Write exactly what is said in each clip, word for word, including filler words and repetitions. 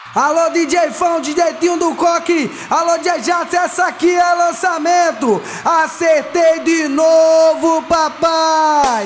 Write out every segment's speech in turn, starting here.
Alô D J Fão, D J Tinho do Coque. Alô D J Jats, essa aqui é lançamento. Acertei de novo, papai.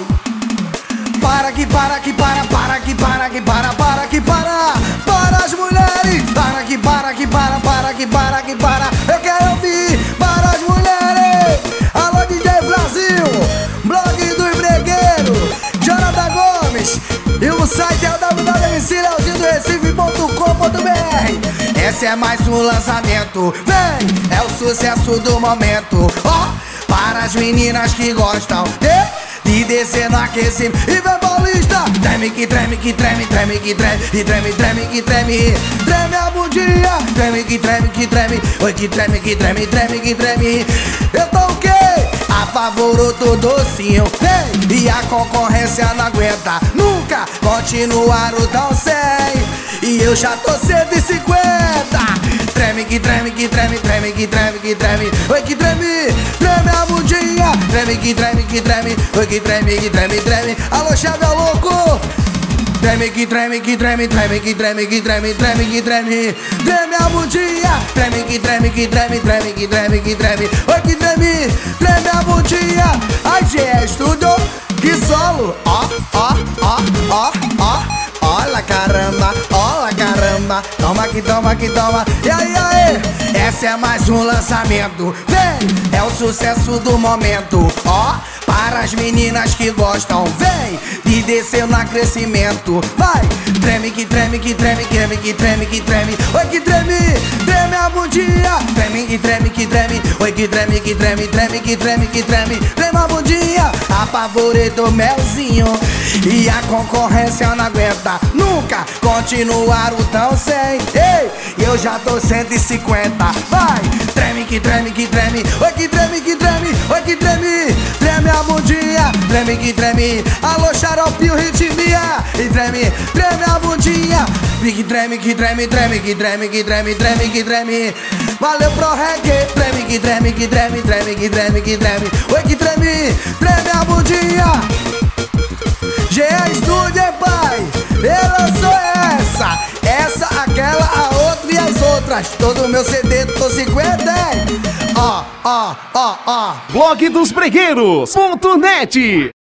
Para que para que para, para que para que para, para que para. Para as mulheres. Para que para que para, para que para que para. Eu quero ouvir para as mulheres. Alô D J Brasil, blog do Bregueiro, Jonathan Gomes. E o site é o w w w ponto m c leozinho do recife ponto com ponto b r. Esse é mais um lançamento. Vem, é o sucesso do momento. Ó, oh, para as meninas que gostam de, de descer no aquecimento. E vem Paulista, treme que treme que treme, treme que treme, e treme, treme que treme, treme a bundinha, treme que treme que treme, oi que treme que treme, treme que treme. Eu tô o quê? Apavorou todo docinho, vem, e a concorrência não aguenta nunca continuar o tão sem. E eu já tô cento e cinquenta. Treme que treme que treme, treme que treme que treme, oi que treme, treme a bundinha, treme que treme que treme, oi que treme que treme, treme. Alô chave, é louco. Treme que treme que treme, treme que treme que treme, treme que treme, treme a bundinha, treme que treme que treme, treme que treme que treme, oi que treme, treme a bundinha. Ai, G é estúdio, que solo, ó, ó, ó, ó, ó. Olha caramba, olha caramba, toma que toma que toma. E aí, aí, essa é mais um lançamento. Vem, é o sucesso do momento. Ó, para as meninas que gostam, vem, de descer no crescimento. Vai, treme que treme que treme, treme que treme que treme, oi que treme, treme a bundinha, treme que treme que treme, oi que treme que treme, treme que treme que treme, treme a bundinha. Apavorei do melzinho e a concorrência não aguenta nunca continuar o tão sem. Ei, eu já tô cento e cinquenta. Vai, treme que treme que treme, oi que treme que treme, oi que treme, treme a bundinha, treme que treme. Alô xaropinho, ritmia, e treme, treme a bundinha, que treme que treme, treme que treme que treme, treme que treme. Valeu pro reggae, treme que treme que treme, treme que treme que treme, oi que treme, treme a bundinha. G é estúdio, hein, pai? Eu sou essa, essa, aquela, a outra e as outras. Todo meu C D, tô cinquenta, hein? Ó, ó, ó, ó. blog dos bregueiros ponto net